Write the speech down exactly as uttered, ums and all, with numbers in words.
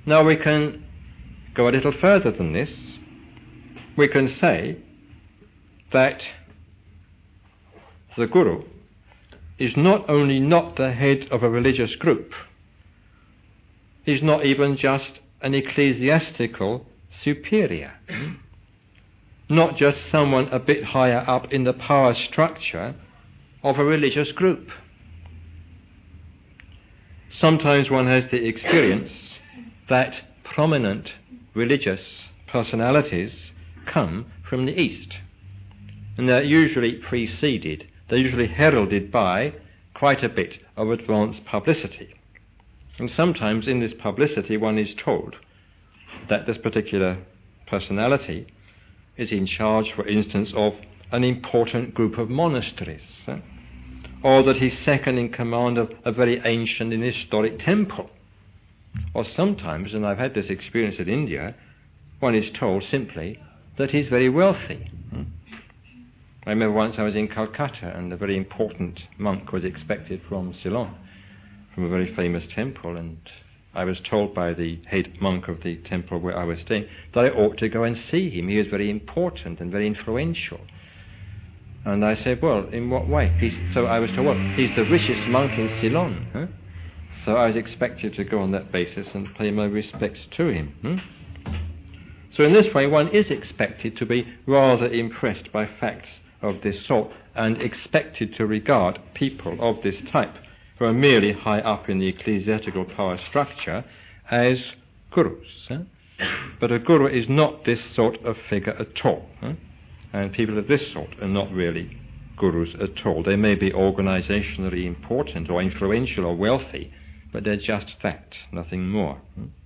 Now we can go a little further than this. We can say that the Guru is not only not the head of a religious group, he's not even just an ecclesiastical superior, not just someone a bit higher up in the power structure of a religious group. Sometimes one has the experience that prominent religious personalities come from the East, and they're usually preceded, they're usually heralded by quite a bit of advanced publicity. And sometimes in this publicity one is told that this particular personality is in charge, for instance, of an important group of monasteries, eh? or that he's second in command of a very ancient and historic temple. Or sometimes, and I've had this experience in India, one is told simply that he's very wealthy. Hmm? I remember once I was in Calcutta and a very important monk was expected from Ceylon, from a very famous temple, and I was told by the head monk of the temple where I was staying that I ought to go and see him. He was very important and very influential. And I said, well, in what way? He's, so I was told, well, he's the richest monk in Ceylon. Huh? So I was expected to go on that basis and pay my respects to him. Hmm? So in this way, one is expected to be rather impressed by facts of this sort and expected to regard people of this type who are merely high up in the ecclesiastical power structure as gurus. Huh? But a guru is not this sort of figure at all. Huh? And people of this sort are not really gurus at all. They may be organizationally important or influential or wealthy, but they're just that, nothing more. Hmm?